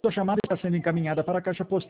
Sua chamada está sendo encaminhada para a caixa postal